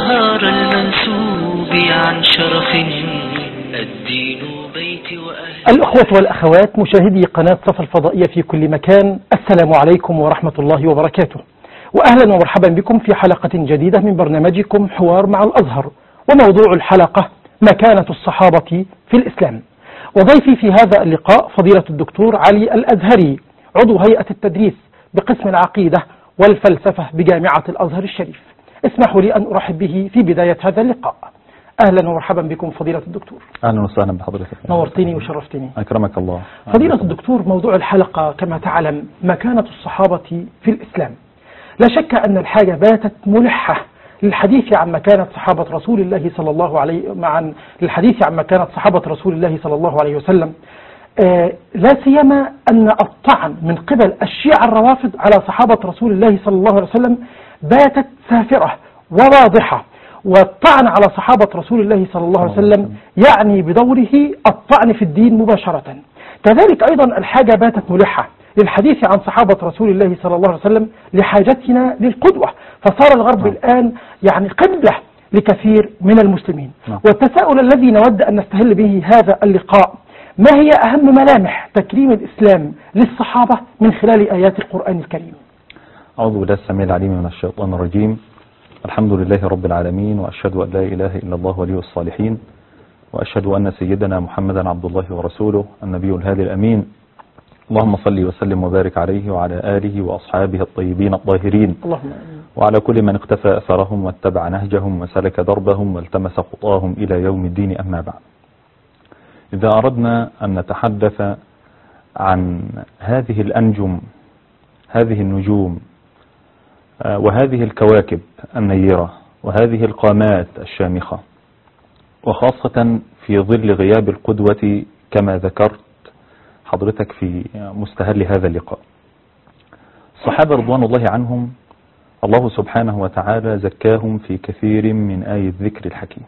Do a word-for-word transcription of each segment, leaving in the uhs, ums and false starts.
الأزهار المنسوب عن شرف الدين بيت وأهل. الأخوة والأخوات مشاهدي قناة صفا الفضائية في كل مكان، السلام عليكم ورحمة الله وبركاته، وأهلا ومرحبا بكم في حلقة جديدة من برنامجكم حوار مع الأزهر. وموضوع الحلقة مكانة الصحابة في الإسلام. وضيفي في هذا اللقاء فضيلة الدكتور علي الأزهري، عضو هيئة التدريس بقسم العقيدة والفلسفة بجامعة الأزهر الشريف. اسمحوا لي أن أرحب به في بداية هذا اللقاء. أهلا ومرحبا بكم فضيلة الدكتور. أهلا وسهلا بحضرتك. نورتني وشرفتني. أكرمك الله. فضيلة الدكتور، موضوع الحلقة كما تعلم مكانة الصحابة في الإسلام. لا شك أن الحاجة باتت ملحة للحديث عن مكانة صحابة رسول الله صلى الله عليه مع للحديث عن مكانة صحابة رسول الله صلى الله عليه وسلم، آه لا سيما أن الطعن من قبل الشيعة الروافض على صحابة رسول الله صلى الله عليه وسلم باتت سافرة وواضحة. والطعن على صحابة رسول الله صلى الله عليه وسلم يعني بدوره الطعن في الدين مباشرة. كذلك أيضا الحاجة باتت ملحة للحديث عن صحابة رسول الله صلى الله عليه وسلم لحاجتنا للقدوة، فصار الغرب الآن يعني قبلة لكثير من المسلمين. والتساؤل الذي نود أن نستهل به هذا اللقاء: ما هي أهم ملامح تكريم الإسلام للصحابة من خلال آيات القرآن الكريم؟ أعوذ بالله السميع العليم من الشيطان الرجيم. الحمد لله رب العالمين، وأشهد أن لا إله إلا الله ولي الصالحين، وأشهد أن سيدنا محمدا عبد الله ورسوله النبي الهادي الأمين. اللهم صل وسلم وبارك عليه وعلى آله وأصحابه الطيبين الطاهرين، اللهم وعلى كل من اقتفى أثرهم واتبع نهجهم وسلك دربهم والتمس خطاهم إلى يوم الدين. أما بعد، إذا أردنا أن نتحدث عن هذه الأنجم، هذه النجوم، وهذه الكواكب النيرة، وهذه القامات الشامخة، وخاصة في ظل غياب القدوة كما ذكرت حضرتك في مستهل هذا اللقاء، الصحابة رضوان الله عنهم الله سبحانه وتعالى زكاهم في كثير من آية الذكر الحكيم،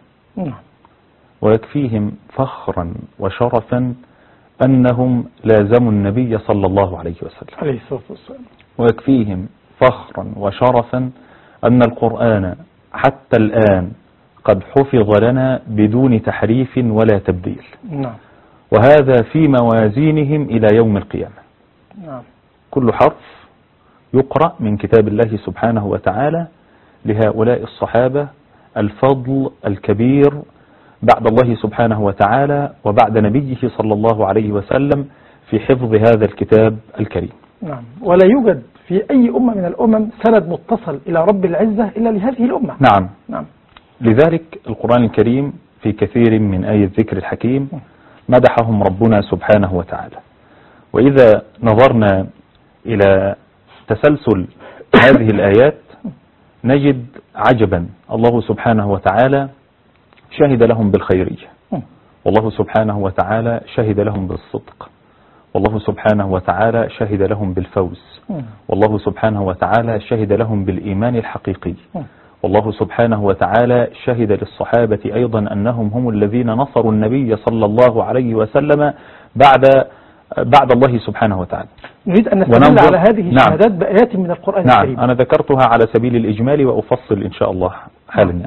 ويكفيهم فخرا وشرفا أنهم لازموا النبي صلى الله عليه وسلم عليه الصلاة والسلام، ويكفيهم فخرا وشرفا أن القرآن حتى الآن قد حفظ لنا بدون تحريف ولا تبديل. نعم. وهذا في موازينهم إلى يوم القيامة. نعم. كل حرف يقرأ من كتاب الله سبحانه وتعالى لهؤلاء الصحابة الفضل الكبير بعد الله سبحانه وتعالى وبعد نبيه صلى الله عليه وسلم في حفظ هذا الكتاب الكريم. نعم. ولا يوجد في أي أمة من الأمم سند متصل إلى رب العزة إلا لهذه الأمة. نعم. نعم. لذلك القرآن الكريم في كثير من آية الذكر الحكيم مدحهم ربنا سبحانه وتعالى. وإذا نظرنا إلى تسلسل هذه الآيات نجد عجبا. الله سبحانه وتعالى شهد لهم بالخيرية، والله سبحانه وتعالى شهد لهم بالصدق، والله سبحانه وتعالى شهد لهم بالفوز، والله سبحانه وتعالى شهد لهم بالإيمان الحقيقي، والله سبحانه وتعالى شهد للصحابة أيضا أنهم هم الذين نصروا النبي صلى الله عليه وسلم بعد بعد الله سبحانه وتعالى. نريد أن نستدل على هذه الشهادات نعم. بآيات من القرآن نعم. الكريم. أنا ذكرتها على سبيل الإجمال وأفصل إن شاء الله حالا. يعني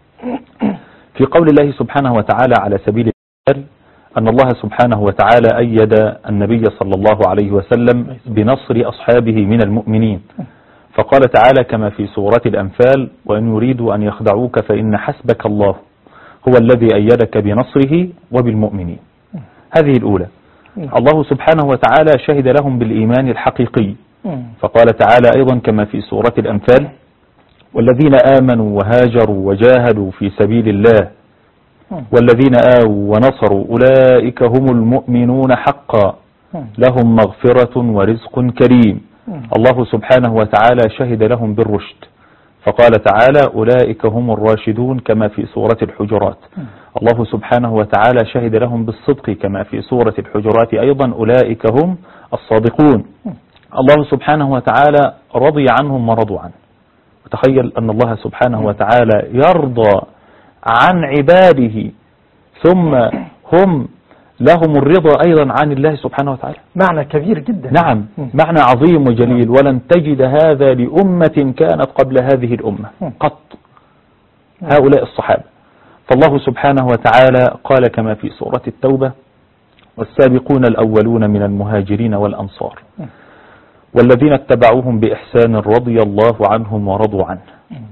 في قول الله سبحانه وتعالى على سبيل الإجمال أن الله سبحانه وتعالى أيد النبي صلى الله عليه وسلم بنصر أصحابه من المؤمنين، فقال تعالى كما في سورة الأنفال: وإن يريدوا أن يخدعوك فإن حسبك الله هو الذي أيدك بنصره وبالمؤمنين. هذه الأولى. الله سبحانه وتعالى شهد لهم بالإيمان الحقيقي، فقال تعالى أيضا كما في سورة الأنفال: والذين آمنوا وهاجروا وجاهدوا في سبيل الله والذين آووا ونصروا أولئك هم المؤمنون حقا لهم مغفرة ورزق كريم. الله سبحانه وتعالى شهد لهم بالرشد، فقال تعالى: أولئك هم الراشدون كما في سورة الحجرات. الله سبحانه وتعالى شهد لهم بالصدق كما في سورة الحجرات أيضا: أولئك هم الصادقون. الله سبحانه وتعالى رضي عنهم ورضوا عنه. وتخيل أن الله سبحانه وتعالى يرضى عن عباده ثم هم لهم الرضا أيضا عن الله سبحانه وتعالى. معنى كبير جدا. نعم، معنى عظيم وجليل، ولن تجد هذا لأمة كانت قبل هذه الأمة قط. هؤلاء الصحابة. فالله سبحانه وتعالى قال كما في سورة التوبة: والسابقون الأولون من المهاجرين والأنصار والذين اتبعوهم بإحسان رضي الله عنهم ورضوا عنه.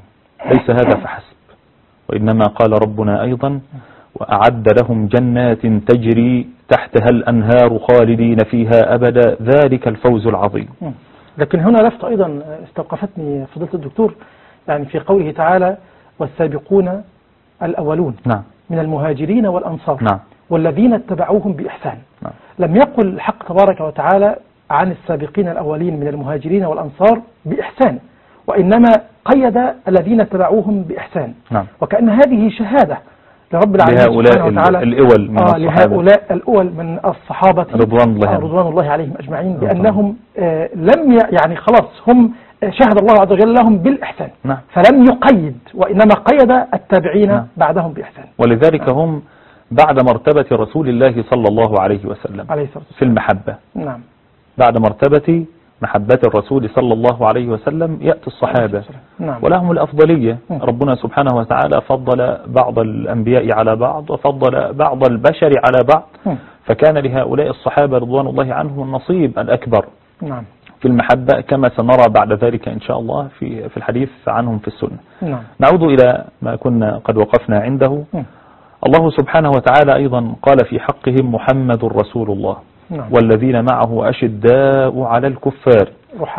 ليس هذا فحسب، وإنما قال ربنا أيضا: وأعد لهم جنات تجري تحتها الأنهار خالدين فيها أبدا ذلك الفوز العظيم. لكن هنا لفت أيضا استوقفتني فضيلة الدكتور، يعني في قوله تعالى: والسابقون الأولون نعم. من المهاجرين والأنصار نعم. والذين اتبعوهم بإحسان. نعم. لم يقل الحق تبارك وتعالى عن السابقين الأولين من المهاجرين والأنصار بإحسان، وإنما قيد الذين اتبعوهم بإحسان. نعم. وكأن هذه شهادة لرب العالمين سبحانه وتعالى الأول من آه لهؤلاء الأول من الصحابة رضوان الله, آه رضوان الله عليهم أجمعين بأنهم آه لم يعني خلاص هم شهد الله عز وجل لهم بالإحسان. نعم. فلم يقيد، وإنما قيد التابعين نعم. بعدهم بإحسان. ولذلك نعم. هم بعد مرتبة رسول الله صلى الله عليه وسلم عليه في المحبة. نعم. بعد مرتبة محبة الرسول صلى الله عليه وسلم يأتي الصحابة. نعم. ولهم الأفضلية. م. ربنا سبحانه وتعالى فضل بعض الأنبياء على بعض، وفضل بعض البشر على بعض. م. فكان لهؤلاء الصحابة رضوان الله عنهم النصيب الأكبر نعم. في المحبة، كما سنرى بعد ذلك إن شاء الله في في الحديث عنهم في السنة. نعم. نعود إلى ما كنا قد وقفنا عنده. م. الله سبحانه وتعالى أيضا قال في حقهم: محمد رسول الله نعم. والذين معه أشداء على الكفار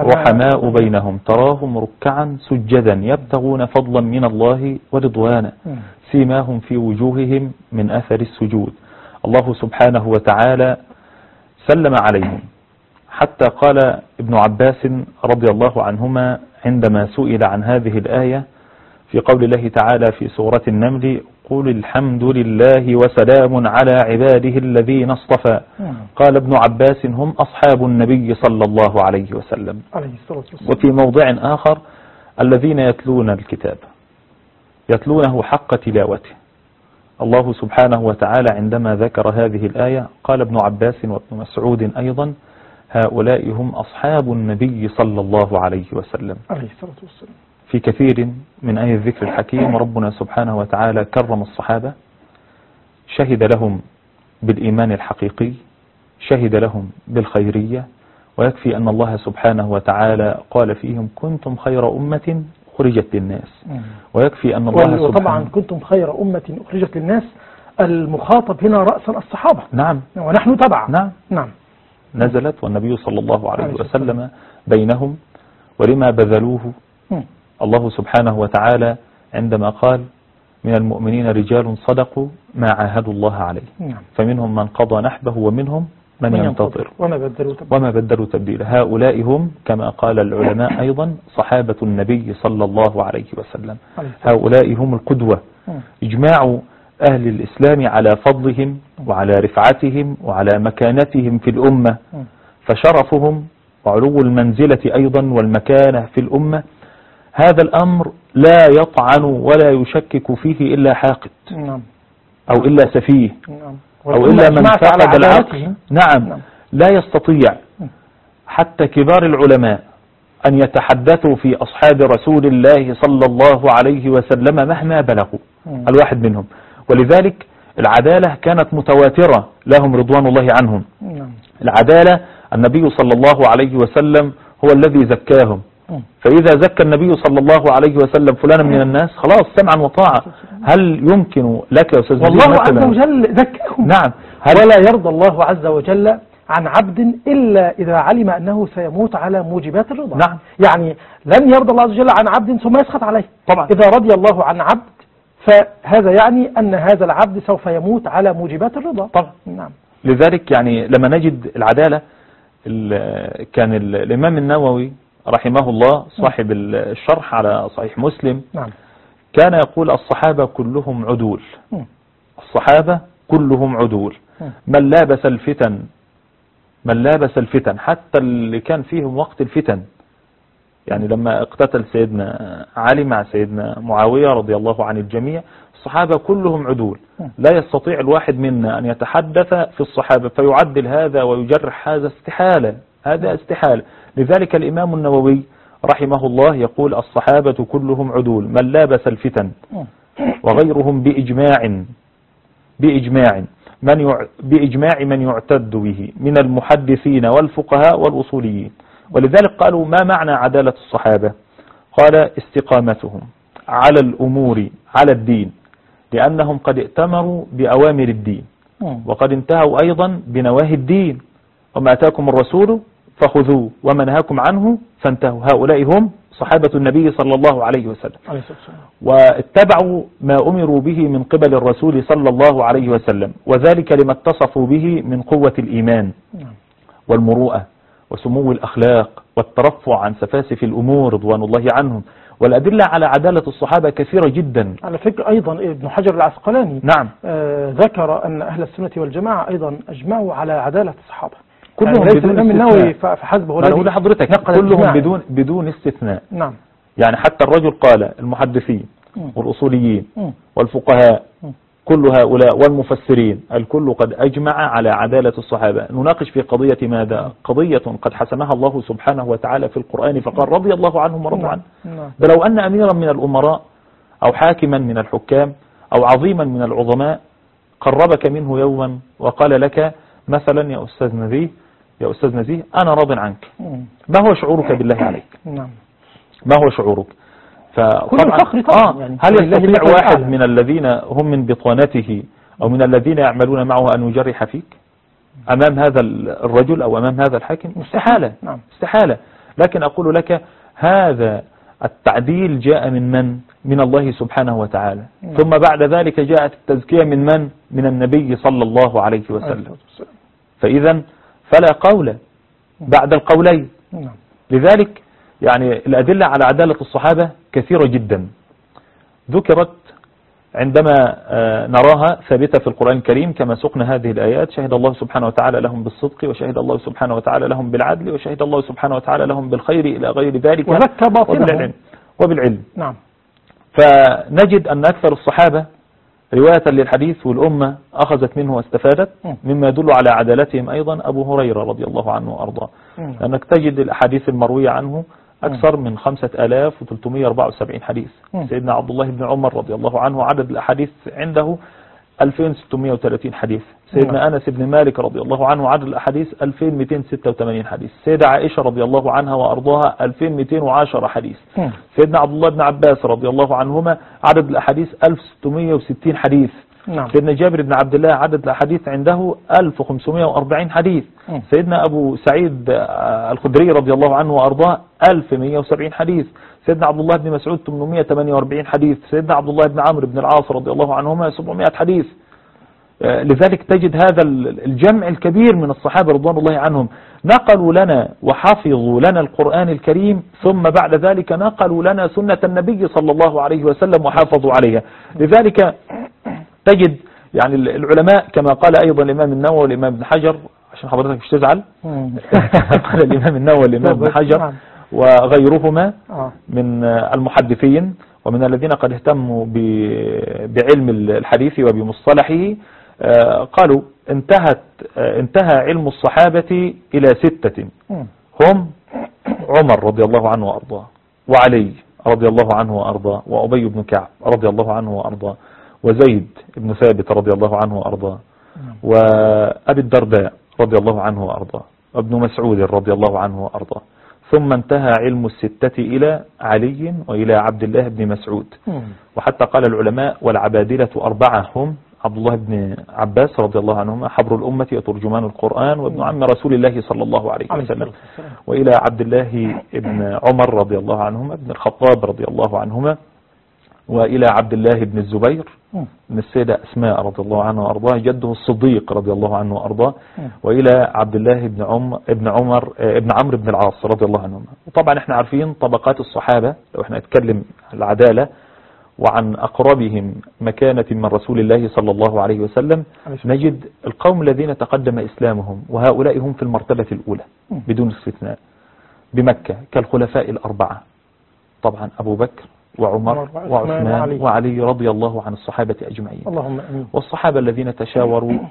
رحماء بينهم تراهم ركعا سجدا يبتغون فضلا من الله ورضوانا سيماهم في وجوههم من أثر السجود. الله سبحانه وتعالى سلم عليهم، حتى قال ابن عباس رضي الله عنهما عندما سئل عن هذه الآية في قول الله تعالى في سورة النمل: قل الحمد لله وسلام على عباده الذين اصطفى. قال ابن عباس: هم أصحاب النبي صلى الله عليه وسلم. وفي موضع آخر: الذين يتلون الكتاب يتلونه حق تلاوته. الله سبحانه وتعالى عندما ذكر هذه الآية قال ابن عباس وابن مسعود أيضا: هؤلاء هم أصحاب النبي صلى الله عليه وسلم. عليه الصلاة والسلام. في كثير من آية الذكر الحكيم ربنا سبحانه وتعالى كرم الصحابة، شهد لهم بالإيمان الحقيقي، شهد لهم بالخيرية، ويكفي أن الله سبحانه وتعالى قال فيهم: كنتم خير أمة أخرجت للناس. ويكفي أن الله سبحانه وطبعا كنتم خير أمة أخرجت للناس، المخاطب هنا رأسا الصحابة. نعم. ونحن تبع. نعم. نعم. نزلت والنبي صلى الله عليه وسلم بينهم، ولما بذلوه م. الله سبحانه وتعالى عندما قال: من المؤمنين رجال صدقوا ما عاهدوا الله عليه. نعم. فمنهم من قضى نحبه ومنهم من, من ينتظر وما بدلوا تبديلا. وما بدلوا تبديلا. هؤلاء هم كما قال العلماء أيضا صحابة النبي صلى الله عليه وسلم. هؤلاء هم القدوة. إجماع أهل الإسلام على فضلهم وعلى رفعتهم وعلى مكانتهم في الأمة، فشرفهم وعلو المنزلة أيضا والمكانة في الأمة هذا الأمر لا يطعن ولا يشكك فيه إلا حاقد. نعم. أو إلا سفيه. نعم. أو إلا من فقد العقل. نعم. نعم. لا يستطيع حتى كبار العلماء أن يتحدثوا في أصحاب رسول الله صلى الله عليه وسلم مهما بلغوا الواحد منهم. ولذلك العدالة كانت متواترة لهم رضوان الله عنهم. العدالة النبي صلى الله عليه وسلم هو الذي زكاهم، فإذا زكى النبي صلى الله عليه وسلم فلانا من الناس خلاص سمعا وطاعة. هل يمكن لك يا أستاذ والله عز وجل زكاهم؟ نعم. ولا يرضى الله عز وجل عن عبد إلا إذا علم أنه سيموت على موجبات الرضا. نعم. يعني لن يرضى الله عز وجل عن عبد ثم يسخط عليه. طبعا. إذا رضي الله عن عبد فهذا يعني أن هذا العبد سوف يموت على موجبات الرضا. طبعا. نعم. لذلك يعني لما نجد العدالة، كان الإمام النووي رحمه الله صاحب الشرح على صحيح مسلم نعم. كان يقول: الصحابة كلهم عدول. الصحابة كلهم عدول. من لابس الفتن من لابس الفتن حتى اللي كان فيهم وقت الفتن، يعني لما اقتتل سيدنا علي مع سيدنا معاوية رضي الله عن الجميع، الصحابة كلهم عدول. لا يستطيع الواحد منا أن يتحدث في الصحابة فيعدل هذا ويجرح هذا، استحالة، هذا استحالة. لذلك الإمام النووي رحمه الله يقول: الصحابة كلهم عدول، من لابس الفتن وغيرهم بإجماع بإجماع من يع... بإجماع من يعتد به من المحدثين والفقهاء والأصوليين. ولذلك قالوا ما معنى عدالة الصحابة؟ قال استقامتهم على الأمور على الدين، لأنهم قد ائتمروا بأوامر الدين وقد انتهوا أيضا بنواهي الدين، وما أتاكم الرسول فخذوه وما نهاكم عنه فانتهوا. هؤلاء هم صحابة النبي صلى الله عليه وسلم، واتبعوا ما أمروا به من قبل الرسول صلى الله عليه وسلم، وذلك لما اتصفوا به من قوة الإيمان والمروءة وسمو الأخلاق والترفع عن سفاسف الأمور رضوان الله عنهم. والأدلة على عدالة الصحابة كثيرة جدا. على فكرة أيضا ابن حجر العسقلاني نعم آه ذكر أن أهل السنة والجماعة أيضا أجمعوا على عدالة الصحابة كلهم يعني ليس بدون النووي فحسبه. أنا أقول لحضرتك كلهم بدون بدون استثناء. نعم. يعني حتى الرجل قال المحدثين م. والأصوليين م. والفقهاء م. كل هؤلاء والمفسرين الكل قد أجمع على عدالة الصحابة. نناقش في قضية ماذا؟ قضية قد حسمها الله سبحانه وتعالى في القرآن فقال رضي الله عنهم ورضوا عنه. فلو أن أميرا من الأمراء أو حاكما من الحكام أو عظيما من العظماء قربك منه يوما وقال لك مثلا يا أستاذ نزيه يا أستاذ نزيه أنا راض عنك، ما هو شعورك بالله عليك؟ ما هو شعورك؟ فطبعا آه يعني هل يستطيع واحد من الذين هم من بطانته أو من الذين يعملون معه أن يجرح فيك أمام هذا الرجل أو أمام هذا الحاكم؟ استحالة. نعم. استحالة. لكن أقول لك هذا التعديل جاء من من؟ من الله سبحانه وتعالى. نعم. ثم بعد ذلك جاءت التزكية من من؟ من النبي صلى الله عليه وسلم. فإذا فلا قول بعد القولين. نعم. لذلك يعني الأدلة على عدالة الصحابة كثيرة جدا ذكرت عندما نراها ثابتة في القرآن الكريم كما سقنا هذه الآيات. شهد الله سبحانه وتعالى لهم بالصدق وشهد الله سبحانه وتعالى لهم بالعدل وشهد الله سبحانه وتعالى لهم بالخير إلى غير ذلك وبالعلم, وبالعلم. نعم. فنجد أن أكثر الصحابة رواية للحديث والأمة أخذت منه واستفادت مما يدل على عدالتهم أيضا أبو هريرة رضي الله عنه وأرضاه، لأنك تجد الأحاديث المروية عنه أكثر من خمسة آلاف وثلاثمائة وأربعة وسبعين حديث. سيدنا عبد الله بن عمر رضي الله عنه عدد الأحاديث عنده ألفين وستمائة وثلاثين حديث. سيدنا أنس بن مالك رضي الله عنه عدد الأحاديث ألفين ومئتين وستة وثمانين حديث. سيدة عائشة رضي الله عنها وأرضاها ألفين ومئتين وعشرة حديث. سيدنا عبد الله بن عباس رضي الله عنهما عدد الأحاديث ألف وستمائة وستين حديث. نعم. سيدنا جابر بن عبد الله عدد الأحاديث عنده ألف وخمسمائة وأربعين حديث. م. سيدنا أبو سعيد الخدري رضي الله عنه وأرضاه ألف ومئة وسبعين حديث. سيدنا عبد الله بن مسعود ثمانمائة وثمانية وأربعين حديث. سيدنا عبد الله بن عمرو بن العاص رضي الله عنهما سبعمائة حديث. لذلك تجد هذا الجمع الكبير من الصحابة رضوان الله عنهم نقلوا لنا وحفظوا لنا القرآن الكريم، ثم بعد ذلك نقلوا لنا سنة النبي صلى الله عليه وسلم وحافظوا عليها. لذلك تجد يعني العلماء كما قال أيضا الإمام النووي والإمام ابن حجر، عشان حضرتك مش تزعل، قال الإمام النووي والإمام ابن حجر وغيرهما من المحدثين ومن الذين قد اهتموا بعلم الحديث وبمصطلحه، قالوا انتهت انتهى علم الصحابة إلى ستة هم عمر رضي الله عنه وأرضاه، وعلي رضي الله عنه وأرضاه، وأبي بن كعب رضي الله عنه وأرضاه، وزيد بن ثابت رضي الله عنه وأرضاه، وأبي الدرداء رضي الله عنه وأرضاه، وابن مسعود رضي الله عنه وأرضاه. ثم انتهى علم الستة إلى علي وإلى عبد الله بن مسعود. وحتى قال العلماء والعبادلة أربعة هم عبد الله بن عباس رضي الله عنهما حبر الأمة وترجمان القرآن وابن عم رسول الله صلى الله عليه وسلم، وإلى عبد الله بن عمر رضي الله عنهما ابن الخطاب رضي الله عنهما، وإلى عبد الله بن الزبير من السيدة أسماء رضي الله عنه وأرضاه جده الصديق رضي الله عنه وأرضاه، وإلى عبد الله بن عمر ابن عمر ابن عمرو بن العاص رضي الله عنهما. وطبعا احنا عارفين طبقات الصحابة، لو احنا نتكلم العدالة وعن أقربهم مكانة من رسول الله صلى الله عليه وسلم، نجد القوم الذين تقدم إسلامهم وهؤلاء هم في المرتبة الأولى بدون استثناء بمكة كالخلفاء الأربعة، طبعا أبو بكر وعمر وعثمان وعلي رضي الله عن الصحابة أجمعين. اللهم أمين. والصحابة الذين تشاوروا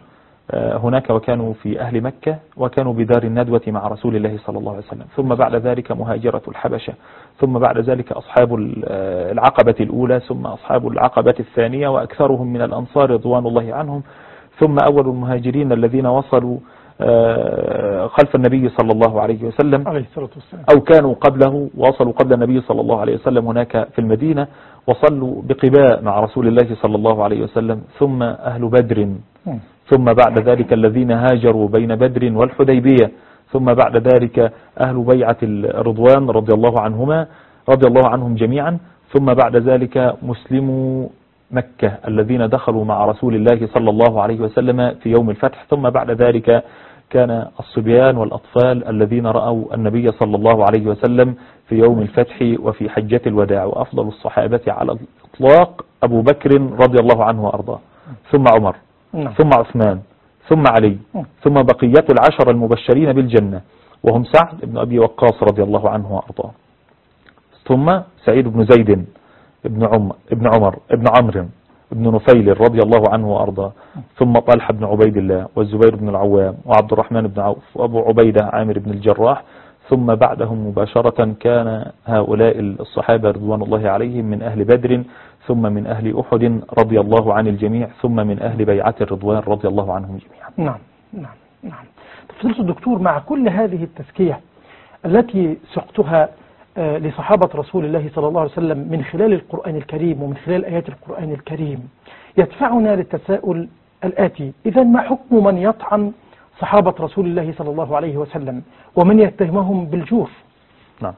هناك وكانوا في أهل مكة وكانوا بدار الندوة مع رسول الله صلى الله عليه وسلم، ثم بعد ذلك مهاجرة الحبشة، ثم بعد ذلك أصحاب العقبة الأولى، ثم أصحاب العقبة الثانية، وأكثرهم من الأنصار رضوان الله عنهم، ثم أول المهاجرين الذين وصلوا خلف النبي صلى الله عليه وسلم عليه الصلاة والسلام، أو كانوا قبله وصلوا قبل النبي صلى الله عليه وسلم هناك في المدينة، وصلوا بقباء مع رسول الله صلى الله عليه وسلم، ثم أهل بدر، ثم بعد ذلك الذين هاجروا بين بدر والحديبية، ثم بعد ذلك أهل بيعة الرضوان رضي الله عنهما رضي الله عنهم جميعا، ثم بعد ذلك مسلمو مكة الذين دخلوا مع رسول الله صلى الله عليه وسلم في يوم الفتح، ثم بعد ذلك كان الصبيان والأطفال الذين رأوا النبي صلى الله عليه وسلم في يوم الفتح وفي حجة الوداع. وأفضل الصحابة على الإطلاق أبو بكر رضي الله عنه وأرضاه، ثم عمر، ثم عثمان، ثم علي، ثم بقية العشر المبشرين بالجنة وهم سعد بن أبي وقاص رضي الله عنه وأرضاه، ثم سعيد بن زيد ابن عمر ابن عمر ابن عمرو ابن نفيل رضي الله عنه وأرضاه، ثم طلحة بن عبيد الله والزبير بن العوام وعبد الرحمن بن عوف وأبو عبيدة عامر بن الجراح، ثم بعدهم مباشرة كان هؤلاء الصحابة رضوان الله عليهم من أهل بدر، ثم من أهل أحد رضي الله عن الجميع، ثم من أهل بيعة الرضوان رضي الله عنهم جميعا. نعم نعم نعم. فضيلة الدكتور، مع كل هذه التزكية التي سقتها لصحابة رسول الله صلى الله عليه وسلم من خلال القرآن الكريم ومن خلال آيات القرآن الكريم، يدفعنا للتساؤل الآتي: إذا ما حكم من يطعن صحابة رسول الله صلى الله عليه وسلم ومن يتهمهم بالجور؟ نعم،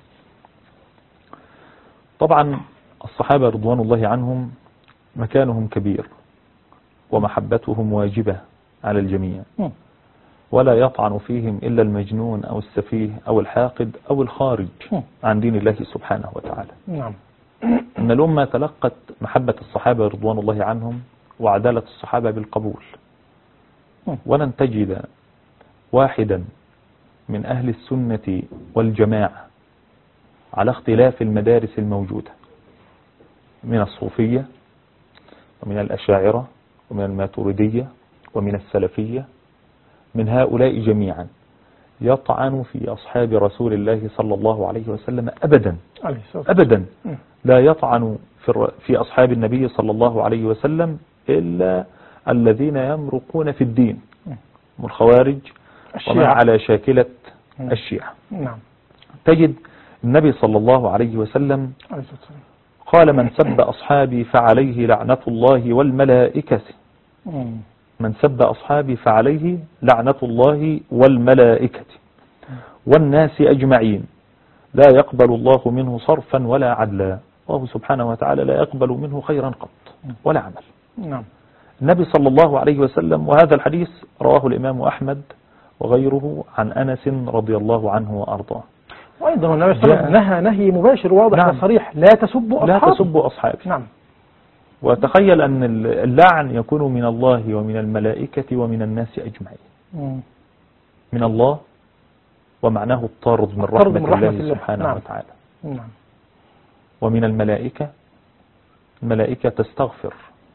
طبعا الصحابة رضوان الله عنهم مكانهم كبير ومحبتهم واجبة على الجميع، م. ولا يطعن فيهم إلا المجنون أو السفيه أو الحاقد أو الخارج عن دين الله سبحانه وتعالى. نعم. إن الأمة تلقت محبة الصحابة رضوان الله عنهم وعدالة الصحابة بالقبول، ولن تجد واحدا من أهل السنة والجماعة على اختلاف المدارس الموجودة من الصوفية ومن الأشاعرة ومن الماتريدية ومن السلفية، من هؤلاء جميعا يطعن في أصحاب رسول الله صلى الله عليه وسلم أبدا أبدا. لا يطعن في أصحاب النبي صلى الله عليه وسلم إلا الذين يمرقون في الدين من الخوارج ومن على شاكلة الشيعة. نعم. تجد النبي صلى الله عليه وسلم قال: من سب أصحابي فعليه لعنة الله والملائكة. من سب أصحابي فعليه لعنة الله والملائكة والناس أجمعين، لا يقبل الله منه صرفا ولا عدلا. الله سبحانه وتعالى لا يقبل منه خيرا قط ولا عمل. نعم. النبي صلى الله عليه وسلم، وهذا الحديث رواه الإمام أحمد وغيره عن أنس رضي الله عنه وأرضاه. وأيضا النبي صلى الله عليه وسلم نهى نهي مباشر واضح نعم. وصريح: لا تسبوا أصحابي. لا تسبوا أصحابي. نعم. وتخيل أن اللعن يكون من الله ومن الملائكة ومن الناس أجمعين. مم. من الله ومعناه الطرد من رحمة, من رحمة الله, الله سبحانه نعم. وتعالى. نعم. ومن الملائكة، الملائكة تستغفر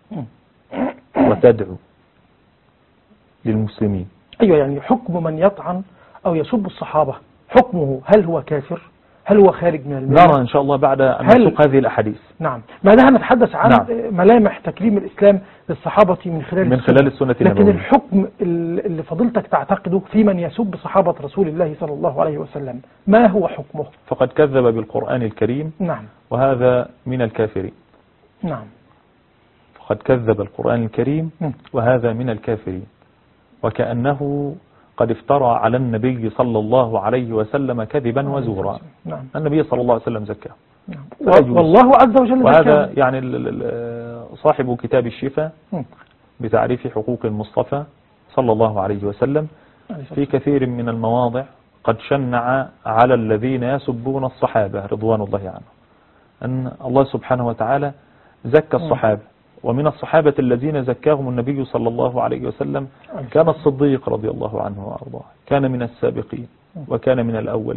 وتدعو للمسلمين. أيوة، يعني حكم من يطعن أو يسب الصحابة حكمه، هل هو كافر؟ هل هو خارج من الملة؟ نرى إن شاء الله بعد أن نسوق هذه الأحاديث. نعم، ما دام نتحدث عن نعم. ملامح تكريم الإسلام للصحابة من خلال من خلال السنة النبوية. لكن الحكم اللي فضلتك تعتقده في من يسب صحابة رسول الله صلى الله عليه وسلم، ما هو حكمه؟ فقد كذب بالقرآن الكريم. نعم. وهذا من الكافرين. نعم. فقد كذب القرآن الكريم وهذا من الكافرين، وكأنه قد افترى على النبي صلى الله عليه وسلم كذبا وزورا. نعم. النبي صلى الله عليه وسلم زكاه. نعم. والله عز وجل وهذا زكاه. يعني صاحب كتاب الشفاء بتعريف حقوق المصطفى صلى الله عليه وسلم في كثير من المواضع قد شنع على الذين يسبون الصحابة رضوان الله عنهم أن الله سبحانه وتعالى زكى الصحابة، ومن الصحابة الذين زكاهم النبي صلى الله عليه وسلم كان الصديق رضي الله عنه وأرضاه، كان من السابقين وكان من الأولين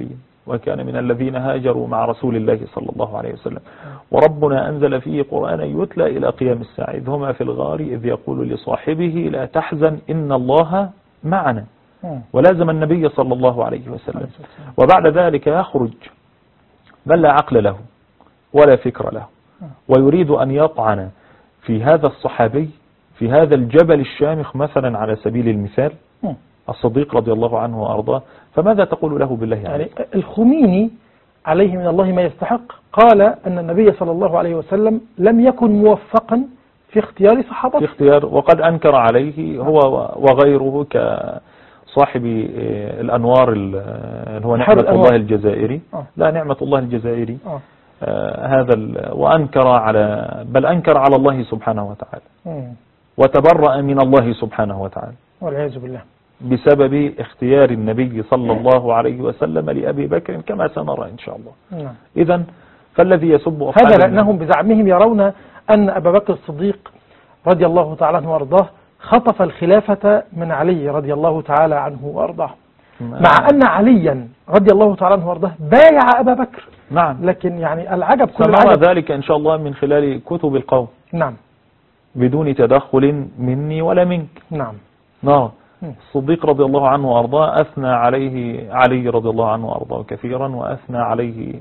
وكان من الذين هاجروا مع رسول الله صلى الله عليه وسلم. وربنا أنزل فيه قرآنا يتلى إلى قيام الساعة إذ هما في الغار إذ يقول لصاحبه لا تحزن إن الله معنا، ولازم النبي صلى الله عليه وسلم. وبعد ذلك يخرج بل لا عقل له ولا فكر له، ويريد أن يطعن في هذا الصحابي في هذا الجبل الشامخ مثلا على سبيل المثال الصديق رضي الله عنه وأرضاه. فماذا تقول له بالله يعني؟ يعني الخميني عليه من الله ما يستحق قال أن النبي صلى الله عليه وسلم لم يكن موفقا في اختيار صحابته، في اختيار، وقد أنكر عليه هو وغيره كصاحب الأنوار اللي هو نعمة الله الجزائري. آه. لا نعمة الله الجزائري. آه. آه هذا وأنكر على بل أنكر على الله سبحانه وتعالى. م. وتبرأ من الله سبحانه وتعالى والعياذ بالله بسبب اختيار النبي صلى الله عليه وسلم لأبي بكر كما سنرى إن شاء الله. نعم. إذن فالذي يسب هذا لأنهم بزعمهم يرون أن أبا بكر الصديق رضي الله تعالى عنه وأرضاه خطف الخلافة من علي رضي الله تعالى عنه وأرضاه، مع أن عليا رضي الله تعالى عنه وأرضاه بايع أبا بكر. نعم. لكن يعني العجب كل سنرى ذلك إن شاء الله من خلال كتب القوم. نعم. بدون تدخل مني ولا منك. نعم. نعم. الصديق رضي الله عنه وأرضاه أثنى عليه علي رضي الله عنه وأرضاه كثيرا، وأثنى عليه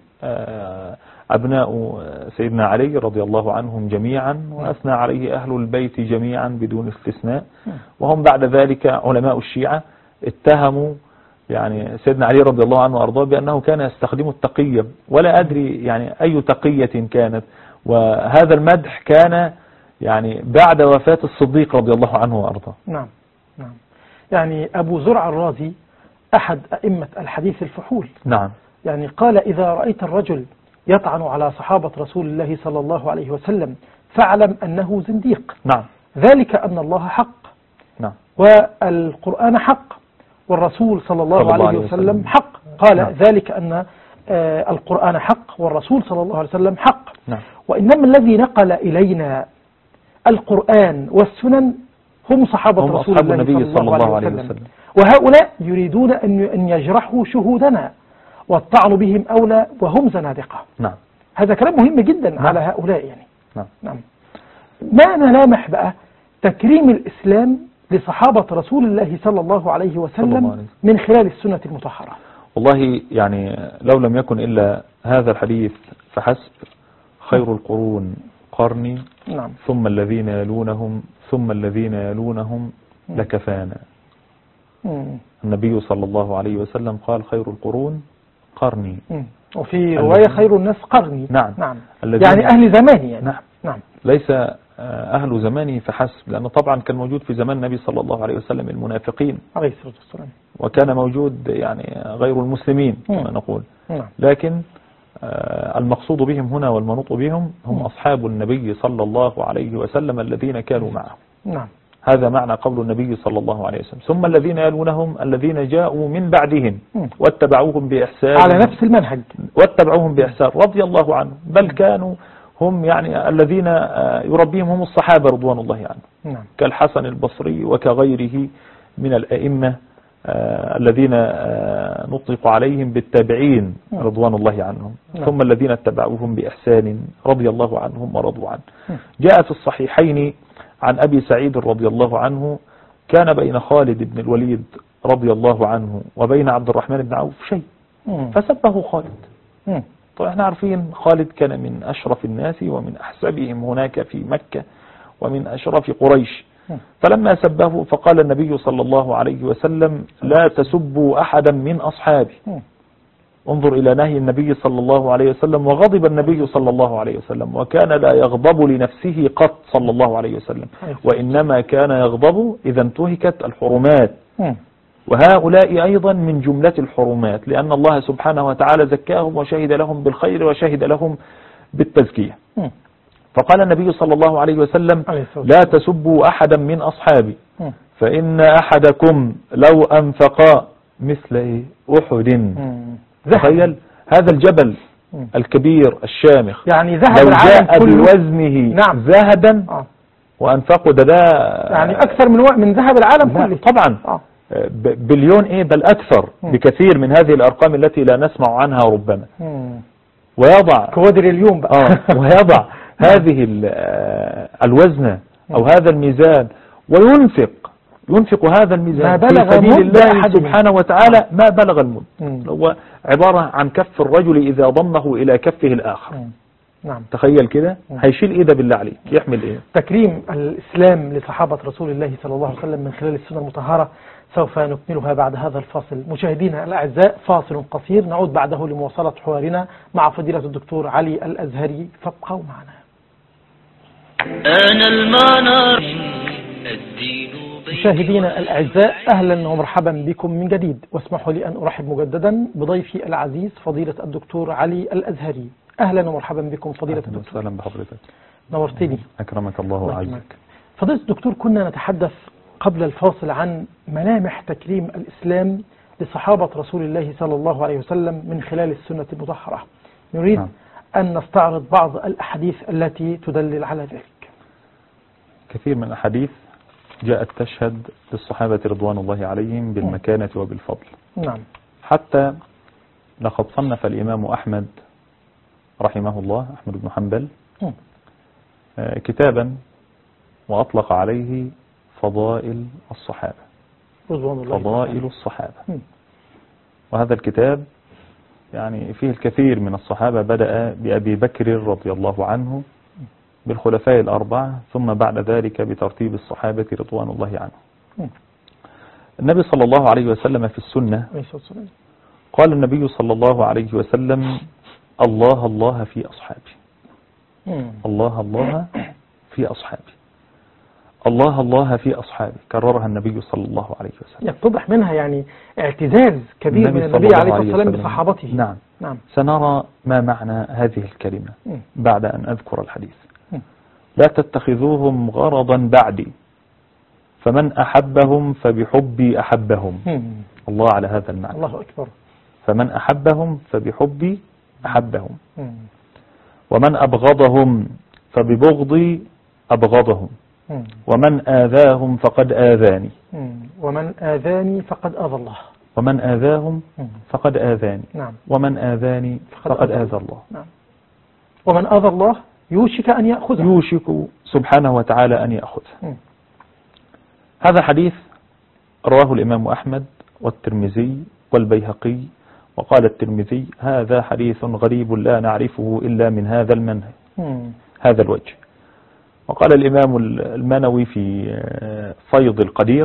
أبناء سيدنا علي رضي الله عنهم جميعا، وأثنى عليه أهل البيت جميعا بدون استثناء. وهم بعد ذلك علماء الشيعة اتهموا يعني سيدنا علي رضي الله عنه وأرضاه بأنه كان يستخدم التقية، ولا أدري يعني أي تقية كانت. وهذا المدح كان يعني بعد وفاة الصديق رضي الله عنه وأرضاه. نعم. نعم. يعني أبو زرع الرازي أحد أئمة الحديث الفحول. نعم. يعني قال إذا رأيت الرجل يطعن على صحابة رسول الله صلى الله عليه وسلم فاعلم أنه زنديق. نعم. ذلك أن الله حق. نعم. والقرآن حق والرسول صلى الله, صلى الله عليه وسلم, وسلم حق. قال نعم. ذلك أن آه القرآن حق والرسول صلى الله عليه وسلم حق. نعم. وإنما الذي نقل إلينا القرآن والسنن هم صحابة هم رسول الله صلى الله, صلى الله عليه وسلم. وسلم. وهؤلاء يريدون أن يجرحوا شهودنا والطعن بهم أولى وهم زنادقة. نعم. هذا كلام مهم جدا. نعم. على هؤلاء يعني. نعم. نعم. ما نلامح بقى تكريم الإسلام لصحابة رسول الله صلى الله عليه وسلم من خلال السنة المطهرة. والله يعني لو لم يكن إلا هذا الحديث فحسب خير القرون قرني. نعم. ثم الذين يلونهم ثم الذين يلونهم لكفانا. مم. النبي صلى الله عليه وسلم قال خير القرون قرني. مم. وفي رواية خير الناس قرني. نعم. نعم. يعني أهل زماني يعني. نعم. نعم. ليس أهل زمانه فحسب، لأنه طبعا كان موجود في زمان النبي صلى الله عليه وسلم المنافقين عليه الصلاة والسلام، وكان موجود يعني غير المسلمين كما نقول. نعم. لكن المقصود بهم هنا والمنوط بهم هم مم. أصحاب النبي صلى الله عليه وسلم الذين كانوا معه. نعم. هذا معنى قول النبي صلى الله عليه وسلم ثم الذين يلونهم الذين جاءوا من بعدهم مم. واتبعوهم بإحسان على نفس المنهج واتبعوهم بإحسان رضي الله عنهم، بل كانوا هم يعني الذين يربيهم هم الصحابة رضوان الله عنهم. نعم. كالحسن البصري وكغيره من الأئمة آه الذين آه نطلق عليهم بالتابعين رضوان الله عنهم. نعم. ثم الذين اتبعوهم بإحسان رضي الله عنهم ورضوا عنه. جاء في الصحيحين عن أبي سعيد رضي الله عنه كان بين خالد بن الوليد رضي الله عنه وبين عبد الرحمن بن عوف شيء فسبه خالد. مم. طيب احنا عارفين خالد كان من أشرف الناس ومن أحسبهم هناك في مكة ومن أشرف قريش. فلما سبه فقال النبي صلى الله عليه وسلم لا تسبوا أحدا من أصحابي. انظر إلى نهي النبي صلى الله عليه وسلم، وغضب النبي صلى الله عليه وسلم وكان لا يغضب لنفسه قط صلى الله عليه وسلم، وإنما كان يغضب إذا انتهكت الحرمات، وهؤلاء أيضا من جملة الحرمات لأن الله سبحانه وتعالى زكاهم وشهد لهم بالخير وشهد لهم بالتزكية. فقال النبي صلى الله عليه وسلم لا تسبوا أحدا من أصحابي فإن أحدكم لو أنفق مثل إيه؟ أحد. تخيل هذا الجبل الكبير الشامخ يعني ذهب لو العالم جاء كله بوزنه نعم. ذهبا آه. وأنفقوا ده, ده يعني أكثر من من ذهب العالم كله طبعا. آه. بليون ايه بل اكثر بكثير من هذه الارقام التي لا نسمع عنها ربما. ويضع كوادر اليوم بقى آه ويضع هذه الوزن او هذا الميزان وينفق ينفق هذا الميزان في سبيل الله سبحانه وتعالى ما بلغ المد. هو عبارة عن كف الرجل إذا ضمه إلى كفه الآخر. نعم. تخيل كده هيشيل إيده بالله عليك يحمل إيه. تكريم الإسلام لصحابة رسول الله صلى الله عليه وسلم من خلال السنة المطهرة سوف نكملها بعد هذا الفاصل. مشاهدينا الأعزاء فاصل قصير نعود بعده لمواصلة حوارنا مع فضيلة الدكتور علي الأزهري فابقوا معنا. أنا المنار الدين. مشاهدينا الأعزاء أهلا ومرحبا بكم من جديد، واسمحوا لي أن أرحب مجددا بضيفي العزيز فضيلة الدكتور علي الأزهري. أهلا ومرحبا بكم فضيلة الدكتور. أهلا بحضرتك. نورتني. أكرمك الله وعزك. فضيلة الدكتور، كنا نتحدث قبل الفاصل عن ملامح تكريم الإسلام لصحابة رسول الله صلى الله عليه وسلم من خلال السنة المطهرة. نريد نعم. أن نستعرض بعض الأحاديث التي تدلل على ذلك. كثير من الأحاديث جاءت تشهد للصحابة رضوان الله عليهم بالمكانة وبالفضل. نعم. حتى لقد صنف الإمام أحمد رحمه الله أحمد بن حنبل كتابا وأطلق عليه فضائل الصحابة. فضائل الصحابة. وهذا الكتاب يعني فيه الكثير من الصحابة، بدأ بأبي بكر رضي الله عنه بالخلفاء الأربعة، ثم بعد ذلك بترتيب الصحابة رضوان الله عنهم. النبي صلى الله عليه وسلم في السنة قال النبي صلى الله عليه وسلم: الله الله في أصحابي، الله الله في أصحابي، الله الله في أصحابي. كررها النبي صلى الله عليه وسلم. يتضح منها يعني اعتزاز كبير من النبي عليه الصلاة والسلام بصحابته. نعم. نعم. سنرى ما معنى هذه الكلمة بعد أن أذكر الحديث. لا تتخذوهم غرضا بعدي، فمن أحبهم فبحبي أحبهم. الله على هذا المعنى. الله أكبر. فمن أحبهم فبحبي أحبهم، ومن أبغضهم فببغضي أبغضهم، ومن آذاهم فقد آذاني، ومن آذاني فقد آذى الله، ومن آذاهم فقد آذاني، نعم. ومن آذاني فقد آذى الله، نعم. ومن آذى الله يوشك أن يأخذه، يوشك سبحانه وتعالى أن يأخذه. هذا حديث رواه الإمام أحمد والترمذي والبيهقي، وقال الترمذي: هذا حديث غريب لا نعرفه إلا من هذا المنهج، هذا الوجه. وقال الإمام المنوي في فيض القدير،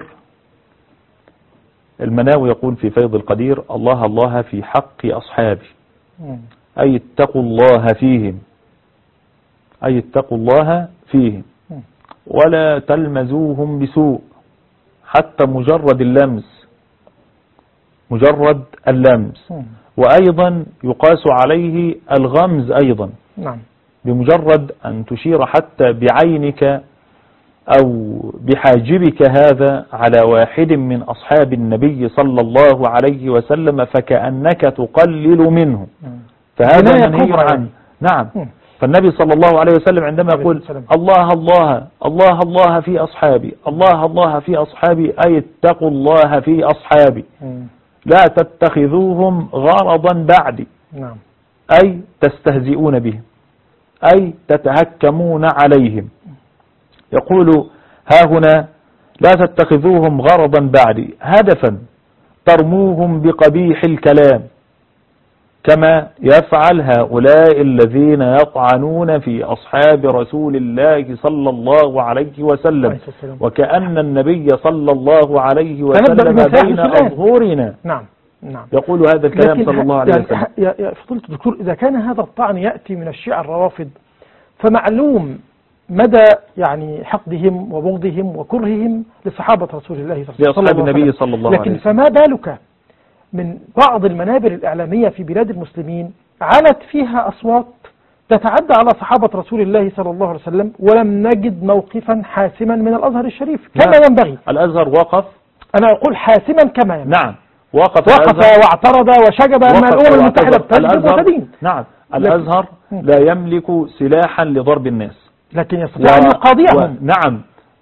المناوي يقول في فيض القدير: الله الله في حق أصحابي، أي اتقوا الله فيهم، أي اتقوا الله فيهم ولا تلمزوهم بسوء، حتى مجرد اللمس، مجرد اللمس. وأيضا يقاس عليه الغمز أيضا، نعم. بمجرد أن تشير حتى بعينك أو بحاجبك هذا على واحد من أصحاب النبي صلى الله عليه وسلم فكأنك تقلل منه، فهذا منهي عنه. نعم. فالنبي صلى الله عليه وسلم عندما يقول: الله الله الله الله في أصحابي، الله الله في أصحابي، أي اتقوا الله في أصحابي، لا تتخذوهم غرضا بعدي، نعم. أي تستهزئون بهم، أي تتهكمون عليهم. يقول ها هنا: لا تتخذوهم غرضا بعدي، هدفا ترموهم بقبيح الكلام، كما يفعل هؤلاء الذين يطعنون في أصحاب رسول الله صلى الله عليه وسلم، وكأن النبي صلى الله عليه وسلم بين أظهرنا. نعم. نعم. يقول هذا الكلام صلى الله عليه وسلم. يا يا فضيلة الدكتور، إذا كان هذا الطعن يأتي من الشيعة الروافض، فمعلوم مدى يعني حقدهم وبغضهم وكرههم لصحابة رسول الله صلى الله عليه وسلم، لأصحاب النبي صلى الله عليه وسلم. لكن فما بالك من بعض المنابر الإعلامية في بلاد المسلمين علت فيها أصوات تتعدى على صحابة رسول الله صلى الله عليه وسلم، ولم نجد موقفا حاسما من الأزهر الشريف كما نعم. ينبغي. الأزهر وقف، أنا أقول حاسما كما ينبغي. نعم. وقف, وقف واعترض وشجب أما الأمم المتحدة بتجد. نعم. الأزهر لا يملك سلاحا لضرب الناس، لكن يستطيع أن يقاضيهم. نعم.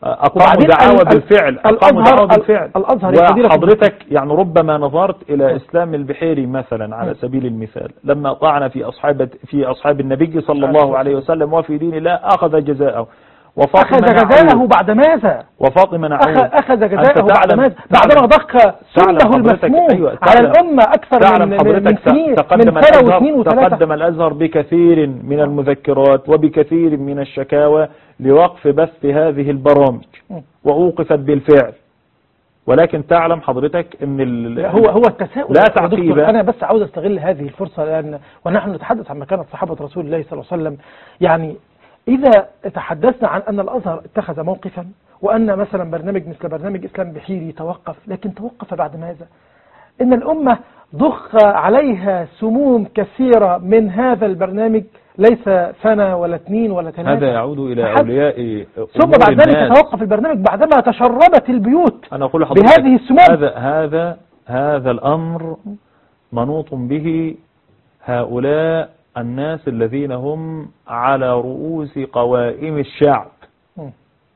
أقاموا دعاوى بالفعل أقاموا دعاوى بالفعل الأزهر وحضرتك يعني ربما نظرت إلى إسلام البحيري مثلا على سبيل المثال لما طعن في أصحاب في أصحاب النبي صلى الله عليه وسلم وفي دين الله أخذ جزاءه أخذ جزاءه بعد ماذا؟ وفاطمة نعود أخذ جزاءه بعد ماذا؟ بعدما ضخ سنه المسموم أيوة على الأمة أكثر من من سنين من سنة واثنين وثلاثة. تقدم الأزهر بكثير من المذكرات وبكثير من الشكاوى لوقف بث هذه البرامج وأوقفت بالفعل، ولكن تعلم حضرتك ان هو هو التساؤل لا تعقيب. انا بس عاوز استغل هذه الفرصة لأن ونحن نتحدث عن مكانة صحابة رسول الله صلى الله عليه وسلم. يعني إذا تحدثنا عن أن الأزهر اتخذ موقفا وأن مثلا برنامج مثل برنامج إسلام بحيري توقف، لكن توقف بعد ماذا؟ إن الأمة ضخ عليها سموم كثيرة من هذا البرنامج، ليس سنة ولا اثنين ولا ثلاثة. هذا يعود إلى أولياء ثم بعد ذلك توقف البرنامج بعدما تشربت البيوت أنا أقول بهذه السموم. هذا هذا هذا الأمر منوط به هؤلاء الناس الذين هم على رؤوس قوائم الشعب م.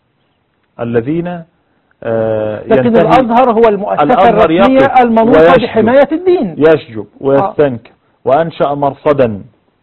الذين آه لكن الأزهر هو المؤسسة الرسمية المنوطة بحماية الدين، يشجب ويستنكر آه. وأنشأ مرصدا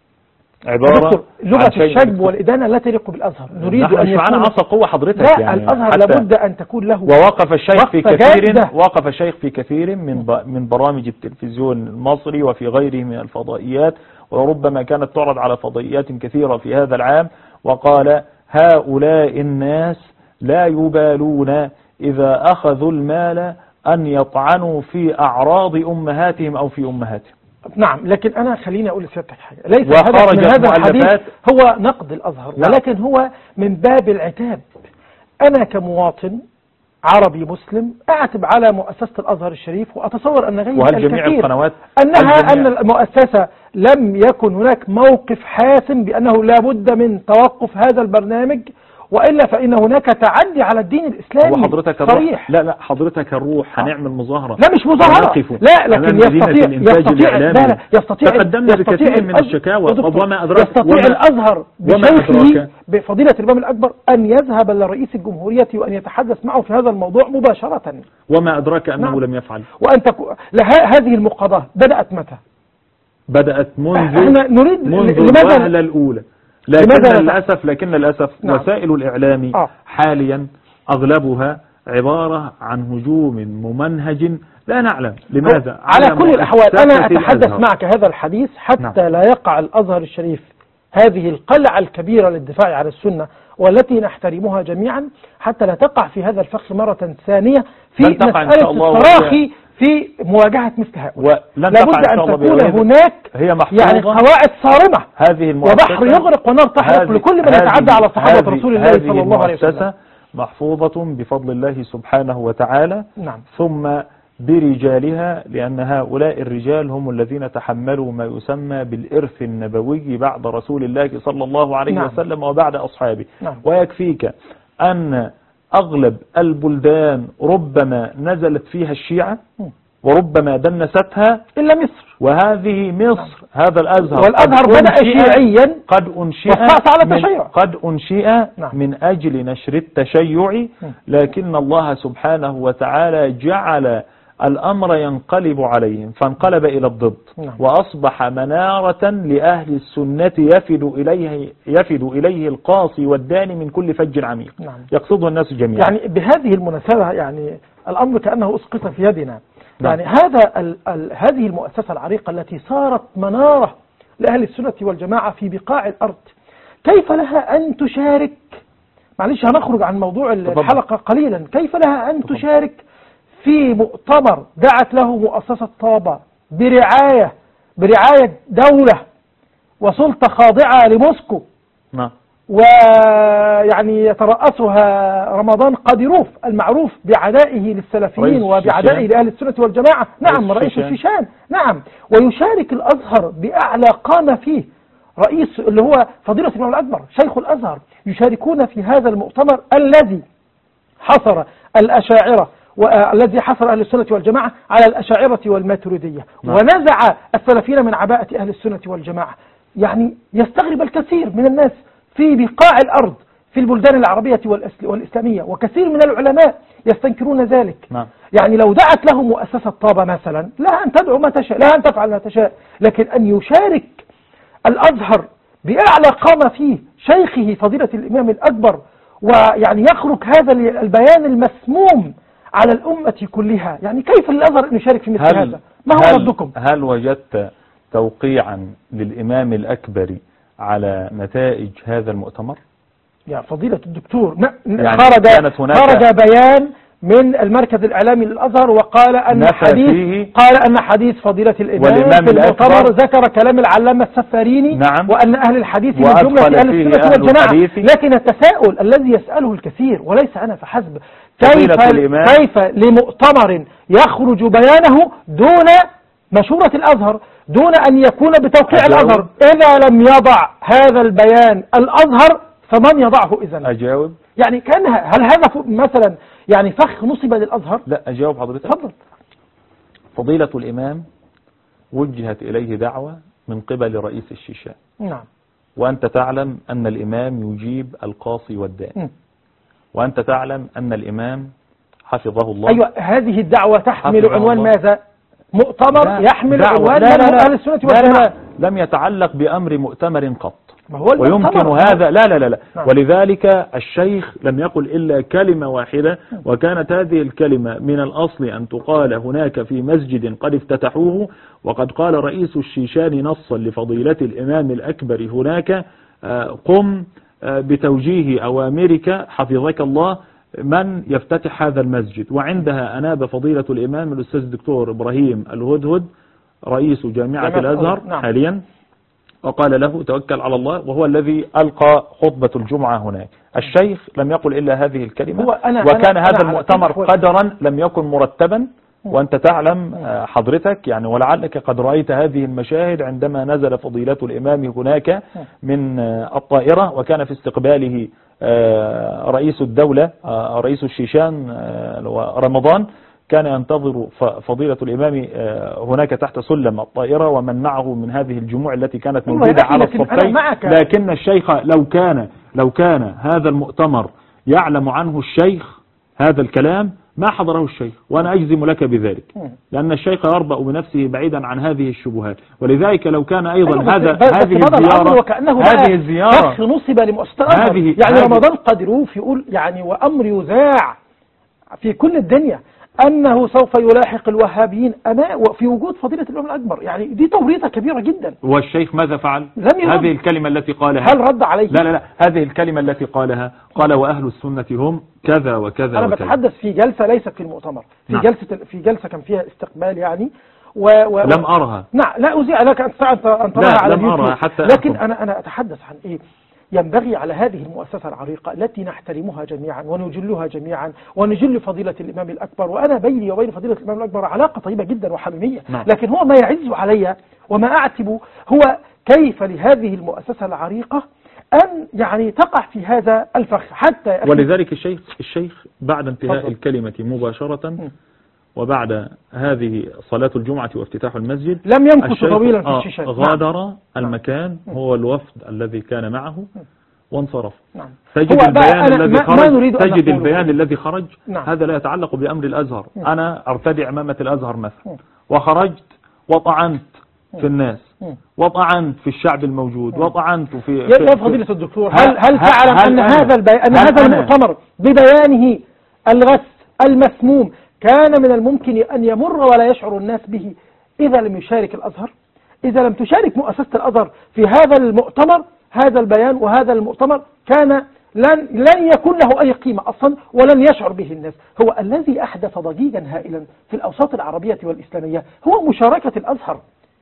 عبارة لغة الشجب والإدانة لا تليق بالأزهر. نريد أن يكون معنا عصا قوة حضرتك لا يعني الأزهر لابد أن تكون له. ووقف الشيخ في كثير وقف الشيخ في كثير من من برامج التلفزيون المصري وفي غيره من الفضائيات، وربما كانت تعرض على فضائيات كثيرة في هذا العام، وقال هؤلاء الناس لا يبالون إذا أخذوا المال أن يطعنوا في أعراض أمهاتهم أو في أمهاتهم. نعم، لكن أنا خليني أقول لسيادتك حاجة، ليس الهدف من هذا الحديث هو نقد الأزهر، ولكن هو من باب العتاب. أنا كمواطن عربي مسلم أعتب على مؤسسة الأزهر الشريف، وأتصور أن غيرها الكثير أنها أن المؤسسة لم يكن هناك موقف حاسم بأنه لا بد من توقف هذا البرنامج، وإلا فإن هناك تعدي على الدين الإسلامي وحضرتك صريح. لا لا حضرتك الروح هنعمل مظاهرة، لا مش مظاهرة، لا لكن يستطيع يستطيع لا لا يستطيع تقدمنا بكثير من الشكاوى. وما أدراك يستطيع الأزهر بشيخه بفضيلة الإمام الأكبر أن يذهب لرئيس الجمهورية وأن يتحدث معه في هذا الموضوع مباشرة. وما أدراك أنه نعم. لم يفعل. وأن تكون هذه المقاضاة بدأت متى؟ بدأت منذ نريد منذ الوهلة الأولى، لكن للأسف لكن للأسف نعم. وسائل الإعلام آه. حاليا أغلبها عبارة عن هجوم ممنهج لا نعلم لماذا. على, على كل الأحوال أنا أتحدث معك هذا الحديث حتى نعم. لا يقع الأزهر الشريف هذه القلعة الكبيرة للدفاع عن السنة والتي نحترمها جميعا، حتى لا تقع في هذا الفخ مرة ثانية في مسألة التراخي في مواجهة مثل هؤلاء. لابد أن تكون هناك يعني قواعد صارمة، هذه وبحر يغرق ونار تحرق لكل من يتعدى على صحابة رسول الله صلى الله عليه وسلم. محفوظة بفضل الله سبحانه وتعالى نعم. ثم برجالها، لأن هؤلاء الرجال هم الذين تحملوا ما يسمى بالإرث النبوي بعد رسول الله صلى الله عليه نعم. وسلم وبعد أصحابه نعم. ويكفيك أن أغلب البلدان ربما نزلت فيها الشيعة وربما دنستها إلا مصر، وهذه مصر نعم. هذا الأزهر والأزهر بدأ شيعيا قد أنشئ من قد أنشئ نعم. من أجل نشر التشيع، لكن الله سبحانه وتعالى جعل الأمر ينقلب عليهم فانقلب إلى الضد نعم. وأصبح منارة لأهل السنة يفد إليه, يفد إليه القاصي والداني من كل فج عميق نعم. يقصده الناس جميعا. يعني بهذه المناسبة يعني الأمر كأنه أسقط في يدنا نعم. يعني هذا ال ال هذه المؤسسة العريقة التي صارت منارة لأهل السنة والجماعة في بقاع الأرض، كيف لها أن تشارك، معلش هنخرج عن موضوع الحلقة قليلا، كيف لها أن تشارك في مؤتمر دعت له مؤسسة طابة برعاية برعاية دولة وسلطة خاضعة لموسكو نعم. ويعني يترأسها رمضان قادروف المعروف بعدائه للسلفيين وبعدائه لأهل السنة والجماعة نعم رئيس الشيشان نعم، ويشارك الأزهر بأعلى قامة فيه رئيس اللي هو فضيلة الإمام الأكبر شيخ الأزهر، يشاركون في هذا المؤتمر الذي حصر الأشاعرة والذي حصر أهل السنة والجماعة على الأشاعرة والماتريدية نعم. ونزع السلفيين من عباءة أهل السنة والجماعة. يعني يستغرب الكثير من الناس في بقاع الأرض في البلدان العربية والإسلامية، وكثير من العلماء يستنكرون ذلك. نعم. يعني لو دعت له مؤسسة طابة مثلا، لا أن تدعو ما تشاء، لا أن تفعل ما تشاء، لكن أن يشارك الأزهر بأعلى قامة فيه شيخه فضيلة الإمام الأكبر، ويعني يخرج هذا البيان المسموم على الأمة كلها، يعني كيف للأزهر أن يشارك في مثل هذا؟ ما هو ردكم؟ هل وجدت توقيعا للإمام الأكبر على نتائج هذا المؤتمر؟ يا فضيلة الدكتور، يعني خرج خرج بيان من المركز الإعلامي للأزهر وقال أن حديث قال أن حديث فضيلة الإمام في المؤتمر ذكر كلام العلامة السفاريني. نعم. وأن أهل الحديث من جملة أهل السنة والجماعة. لكن التساؤل الذي يسأله الكثير وليس أنا فحسب، كيف كيف لمؤتمر يخرج بيانه دون مشورة الأزهر، دون أن يكون بتوقيع الأزهر؟ إذا لم يضع هذا البيان الأزهر فمن يضعه إذن؟ أجاوب. يعني كان هل هذا مثلا يعني فخ نصب للأزهر؟ لا، أجاوب حضرتك. تفضل. فضيلة الإمام وجهت إليه دعوة من قبل رئيس الشيشان. نعم. وأنت تعلم أن الإمام يجيب القاصي والداني. وأنت تعلم أن الإمام حفظه الله. أيوة، هذه الدعوة تحمل عنوان الله. ماذا؟ مؤتمر يحمل عنوان أهل السنة والجماعة. لم يتعلق بأمر مؤتمر قط. ويمكن هذا لا لا لا, لا. نعم. ولذلك الشيخ لم يقل إلا كلمة واحدة، وكانت هذه الكلمة من الأصل أن تقال هناك في مسجد قد افتتحوه، وقد قال رئيس الشيشان نصا لفضيلة الإمام الأكبر هناك: قم بتوجيه أوامرك حفظك الله من يفتتح هذا المسجد. وعندها أناب فضيلة الإمام الأستاذ الدكتور إبراهيم الهدهد رئيس جامعة الأزهر نعم. حاليا، وقال له توكل على الله، وهو الذي ألقى خطبة الجمعة هناك. الشيخ لم يقل إلا هذه الكلمة. أنا وكان أنا هذا أنا المؤتمر قدرا لم يكن مرتبا، وأنت تعلم حضرتك يعني، ولعلك قد رأيت هذه المشاهد عندما نزل فضيلة الإمام هناك من الطائرة، وكان في استقباله رئيس الدولة رئيس الشيشان رمضان، كان ينتظر فضيلة الإمام هناك تحت سلم الطائرة ومن معه من هذه الجموع التي كانت موجودة على الصفين. لكن الشيخ لو كان لو كان هذا المؤتمر يعلم عنه الشيخ هذا الكلام ما حضره الشيخ، وأنا أجزم لك بذلك، لأن الشيخ يربأ بنفسه بعيدا عن هذه الشبهات. ولذلك لو كان أيضا هذا هذه الزيارة هذه الزيارة نصب لمؤسسة الأزهر، يعني رمضان قدروف يقول يعني وأمر يذاع في كل الدنيا أنه سوف يلاحق الوهابيين أمام في وجود فضيلة الإمام الأكبر، يعني دي توريطة كبيرة جدا. والشيخ ماذا فعل؟ لم هذه الكلمة التي قالها هل رد عليه؟ لا لا لا هذه الكلمة التي قالها قال وأهل السنة هم كذا وكذا. أنا وكذا. بتحدث في جلسة ليست في المؤتمر، في نعم. جلسة في جلسة كان فيها استقبال يعني و... و... لم أرها. نعم لا أذيع لك أن تراها على اليوتيوب، حتى لكن أخذ. أنا أنا أتحدث عن إيه؟ ينبغي على هذه المؤسسة العريقة التي نحترمها جميعا ونجلها جميعا ونجل فضيلة الإمام الأكبر، وأنا بيني وبين فضيلة الإمام الأكبر علاقة طيبة جدا وحميمية. نعم. لكن هو ما يعز علي وما أعتب هو كيف لهذه المؤسسة العريقة أن يعني تقع في هذا الفخ حتى. ولذلك الشيخ الشيخ بعد انتهاء فضل. الكلمة مباشرة م. وبعد هذه صلاة الجمعة وافتتاح المسجد لم يمكث طويلا في الشيشان. غادر نعم. المكان هو الوفد الذي كان معه وانصرف. نعم. تجد البيان الذي خرج تجد أن البيان الذي خرج نعم. هذا لا يتعلق بأمر الأزهر. نعم. أنا ارتدي عمامة الأزهر مثلا وخرجت وطعنت في الناس وطعنت في الشعب الموجود وطعنت في يا فضيلة الدكتور، هل هل تعلم أن هذا البيان أن هذا المؤتمر ببيانه الغث المسموم كان من الممكن أن يمر ولا يشعر الناس به إذا لم يشارك الأزهر؟ إذا لم تشارك مؤسسة الأزهر في هذا المؤتمر، هذا البيان وهذا المؤتمر كان لن لن يكون له أي قيمة أصلا ولن يشعر به الناس. هو الذي أحدث ضجيجا هائلا في الأوساط العربية والإسلامية هو مشاركة الأزهر،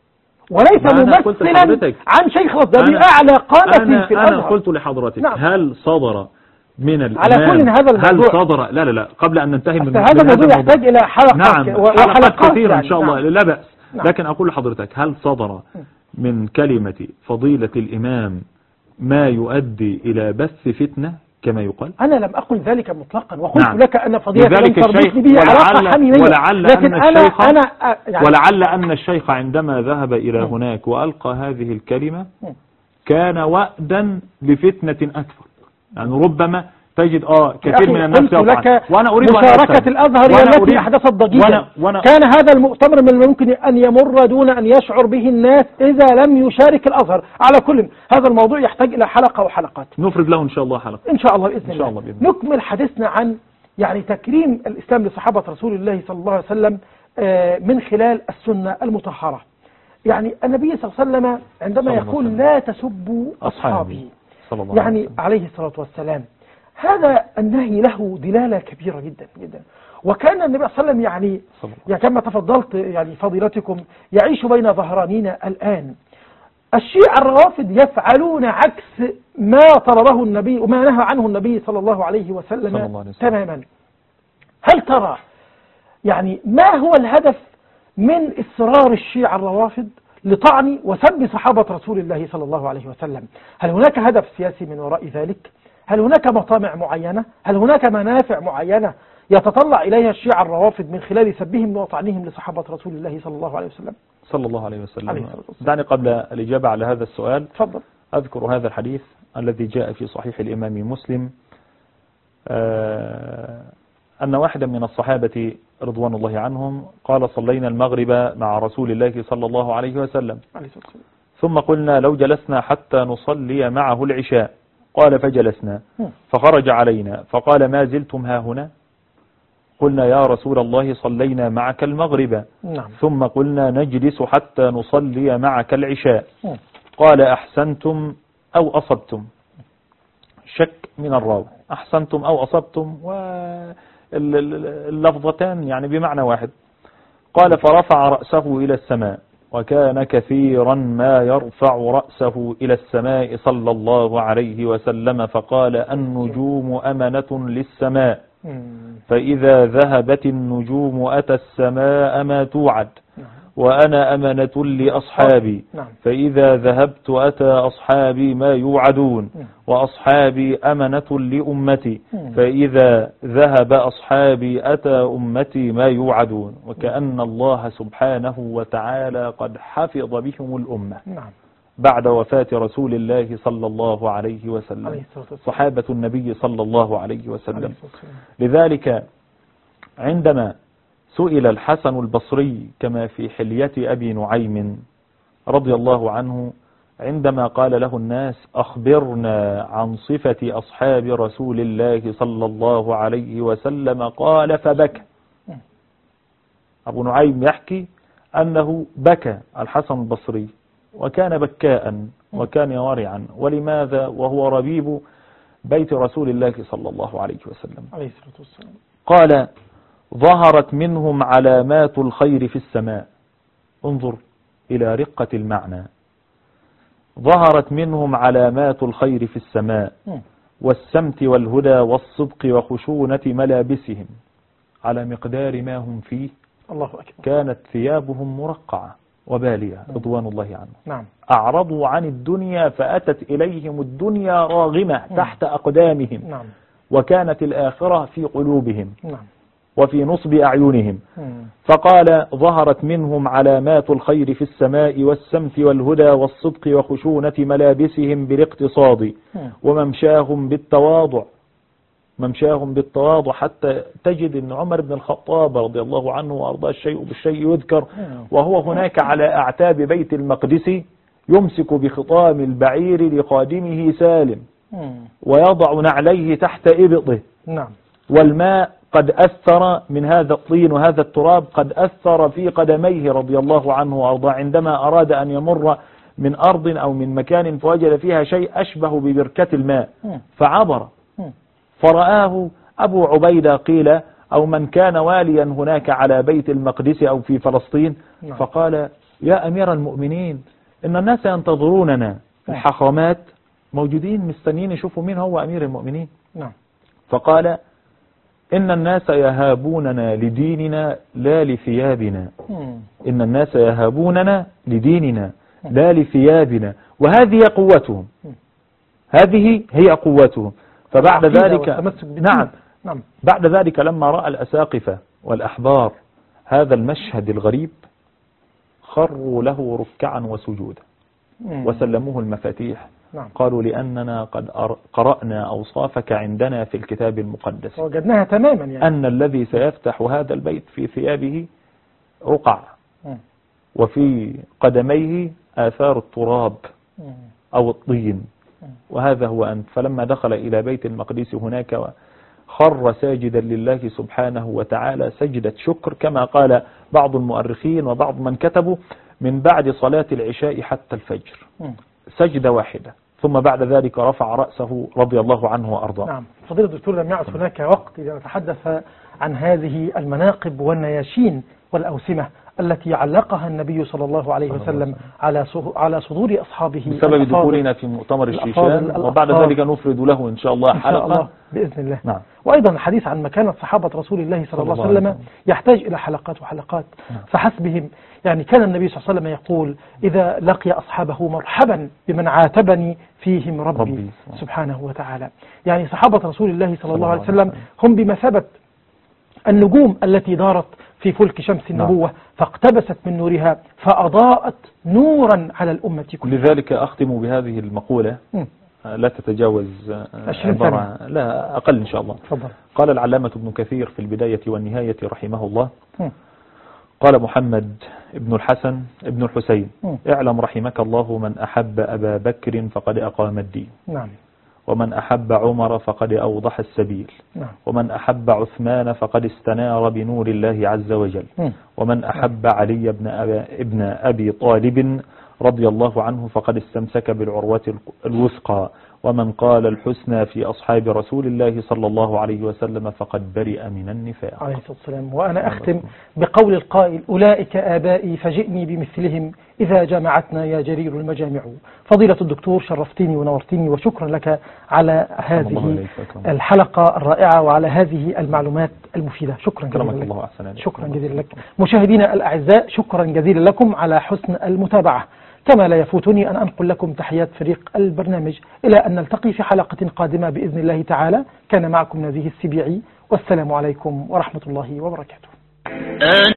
وليس ممثلا عن شيخ رصدي أعلى قامة في الأزهر. أنا قلت لحضرتك نعم. هل صدر من الإمام على كل هذا الموضوع هل صدر لا لا لا قبل أن ننتهي من هذا الموضوع يحتاج إلى حلقة نعم وحلقات كثيرة يعني. إن شاء الله. نعم. لا بأس. نعم. لكن أقول لحضرتك هل صدر من كلمة فضيلة الإمام ما يؤدي إلى بث فتنة كما يقال؟ أنا لم أقل ذلك مطلقا، وقلت نعم. لك أن فضيلة الإمام تربطني به علاقة حميمية، ولعل لكن أن أنا الشيخ أنا يعني ولعل أن الشيخ عندما ذهب إلى م. هناك وألقى هذه الكلمة م. كان وأدا لفتنة أكثر. يعني ربما تجد اه كثير من الناس قلت لك وانا اريد مشاركة الازهر هي التي احدثت ضجيجا. وأنا وأنا كان هذا المؤتمر من الممكن ان يمر دون ان يشعر به الناس اذا لم يشارك الازهر. على كل هذا الموضوع يحتاج الى حلقة وحلقات، نفرد له ان شاء الله حلقة ان شاء الله باذن إن شاء الله. الله بإذن الله. نكمل حديثنا عن يعني تكريم الاسلام لصحابة رسول الله صلى الله عليه وسلم من خلال السنة المطهرة. يعني النبي صلى الله عليه وسلم عندما يقول لا تسبوا أصحابي يعني عليه الصلاة والسلام، هذا النهي له دلالة كبيرة جدا جدا. وكان النبي صلى الله عليه وسلم يعني, يعني كما تفضلت يعني فضيلتكم يعيش بين ظهرانينا الآن. الشيعة الروافض يفعلون عكس ما طلبه النبي وما نهى عنه النبي صلى الله عليه وسلم, صلى الله عليه وسلم. تماما. هل ترى يعني ما هو الهدف من إصرار الشيعة الروافض لطعن وسب صحابة رسول الله صلى الله عليه وسلم؟ هل هناك هدف سياسي من وراء ذلك؟ هل هناك مطامع معينة؟ هل هناك منافع معينة يتطلع إليها الشيعة الروافض من خلال سبهم وطعنهم لصحابة رسول الله صلى الله عليه وسلم؟ صلى الله عليه وسلم. دعني قبل الإجابة على هذا السؤال تفضل. أذكر هذا الحديث الذي جاء في صحيح الإمام مسلم آه أن واحدا من الصحابة رضوان الله عنهم قال صلينا المغرب مع رسول الله صلى الله عليه وسلم ثم قلنا لو جلسنا حتى نصلي معه العشاء، قال فجلسنا فخرج علينا فقال ما زلتم ها هنا؟ قلنا يا رسول الله صلينا معك المغرب. نعم. ثم قلنا نجلس حتى نصلي معك العشاء، قال أحسنتم أو أصبتم. شك من الراوي، أحسنتم أو أصبتم واللفظتان يعني بمعنى واحد. قال فرفع رأسه إلى السماء، وكان كثيرا ما يرفع رأسه إلى السماء صلى الله عليه وسلم، فقال النجوم أمنة للسماء، فإذا ذهبت النجوم أتى السماء ما توعد، وأنا أمنة لأصحابي، فإذا ذهبت أتى أصحابي ما يوعدون، وأصحابي أمنة لأمتي، فإذا ذهب أصحابي أتى أمتي ما يوعدون. وكأن الله سبحانه وتعالى قد حفظ بهم الأمة بعد وفاة رسول الله صلى الله عليه وسلم، صحابة النبي صلى الله عليه وسلم. لذلك عندما سئل الحسن البصري كما في حلية أبي نعيم رضي الله عنه عندما قال له الناس أخبرنا عن صفة أصحاب رسول الله صلى الله عليه وسلم، قال فبكى. أبو نعيم يحكي أنه بكى الحسن البصري، وكان بكاء وكان ورعا. ولماذا؟ وهو ربيب بيت رسول الله صلى الله عليه وسلم. قال ظهرت منهم علامات الخير في السماء. انظر إلى رقة المعنى. ظهرت منهم علامات الخير في السماء والسمت والهدى والصدق وخشونة ملابسهم على مقدار ما هم فيه. الله أكبر. كانت ثيابهم مرقعة وبالية رضوان الله عنهم. نعم. أعرضوا عن الدنيا فأتت إليهم الدنيا راغمة تحت أقدامهم. نعم. وكانت الآخرة في قلوبهم. نعم. وفي نصب أعينهم. فقال ظهرت منهم علامات الخير في السماء والسمت والهدى والصدق وخشونة ملابسهم بالاقتصاد وممشاهم بالتواضع. ممشاهم بالتواضع حتى تجد أن عمر بن الخطاب رضي الله عنه وأرضاه الشيء بالشيء يذكر وهو هناك على أعتاب بيت المقدس يمسك بخطام البعير لخادمه سالم ويضع نعليه تحت إبطه. نعم. والماء قد أثر من هذا الطين وهذا التراب قد أثر في قدميه رضي الله عنه وأرضاه عندما أراد أن يمر من أرض أو من مكان فوجد فيها شيء أشبه ببركة الماء فعبر، فرآه أبو عبيدة قيل أو من كان واليا هناك على بيت المقدس أو في فلسطين، فقال يا أمير المؤمنين إن الناس ينتظروننا في الحرمات موجودين مستنين يشوفوا مين هو أمير المؤمنين. فقال إن الناس يهابوننا لديننا لا لثيابنا. إن الناس يهابوننا لديننا لا لثيابنا، وهذه قوتهم. هذه هي قوتهم. فبعد ذلك نعم نعم بعد ذلك لما رأى الأساقفة والأحبار هذا المشهد الغريب خروا له ركعا وسجودا وسلموه المفاتيح نعم. قالوا لأننا قد أر- قرأنا أوصافك عندنا في الكتاب المقدس وجدناها تماما يعني. أن الذي سيفتح هذا البيت في ثيابه رقع مم. وفي قدميه آثار التراب مم. أو الطين، وهذا هو أنت. فلما دخل إلى بيت المقدس هناك خر ساجدا لله سبحانه وتعالى سجدة شكر، كما قال بعض المؤرخين وبعض من كتبوا من بعد صلاة العشاء حتى الفجر، مم. سجدة واحدة، ثم بعد ذلك رفع رأسه رضي الله عنه وأرضاه. نعم فضيلة الدكتور، لم يعد هناك وقت إذا نتحدث عن هذه المناقب والنياشين والأوسمة التي علقها النبي صلى الله عليه وسلم على على صدور أصحابه بسبب الأفاضل. دخولنا في مؤتمر الأفاضل الشيشان، وبعد الأطهار. ذلك نفرد له إن شاء الله إن شاء حلقة الله بإذن الله. نعم. وأيضا الحديث عن مكانة صحابة رسول الله صلى الله عليه وسلم يحتاج إلى حلقات وحلقات. نعم. فحسبهم، يعني كان النبي صلى الله عليه وسلم يقول إذا لقي أصحابه مرحبا بمن عاتبني فيهم ربي, ربي. سبحانه وتعالى. يعني صحابة رسول الله صلى الله عليه عليه وسلم هم بمثابة النجوم التي دارت في فلك شمس النبوة، نعم. فاقتبست من نورها فأضاءت نورا على الأمة كلها. لذلك أختم بهذه المقولة م. لا تتجاوز عشرين عبارة، لا أقل إن شاء الله. تفضل. قال العلامة ابن كثير في البداية والنهاية رحمه الله، م. قال محمد ابن الحسن ابن الحسين: م. اعلم رحمك الله من أحب أبا بكر فقد أقام الدين، نعم. ومن أحب عمر فقد أوضح السبيل، نعم. ومن أحب عثمان فقد استنار بنور الله عز وجل، م. ومن أحب علي بن أبي, ابن أبي طالب رضي الله عنه فقد استمسك بالعروة الوثقى، ومن قال الحسنى في أصحاب رسول الله صلى الله عليه وسلم فقد برئ من النفاق. عليه الصلاة والسلام. وأنا أختم بقول القائل: أولئك آبائي فجئني بمثلهم إذا جمعتنا يا جرير المجامع. فضيلة الدكتور، شرفتني ونورتني، وشكرا لك على هذه الحلقة الرائعة وعلى هذه المعلومات المفيدة. شكرا جزيلا لك. الله أحسن. شكرا جزيلا لك. مشاهدينا الأعزاء، شكرا جزيلا لكم على حسن المتابعة. كما لا يفوتني أن أنقل لكم تحيات فريق البرنامج، إلى أن نلتقي في حلقة قادمة بإذن الله تعالى. كان معكم نزيه السبيعي، والسلام عليكم ورحمة الله وبركاته.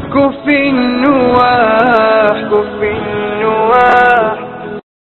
كف النواح كف النواح